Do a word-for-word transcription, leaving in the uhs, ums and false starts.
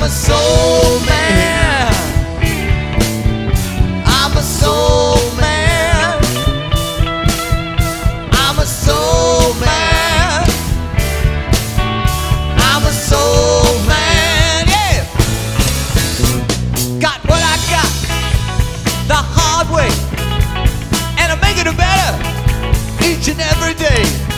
a soul man. I'm a soul man. I'm a soul man. I'm a soul man, yeah. Got what I got the hard way, and I'm making it better each and every day.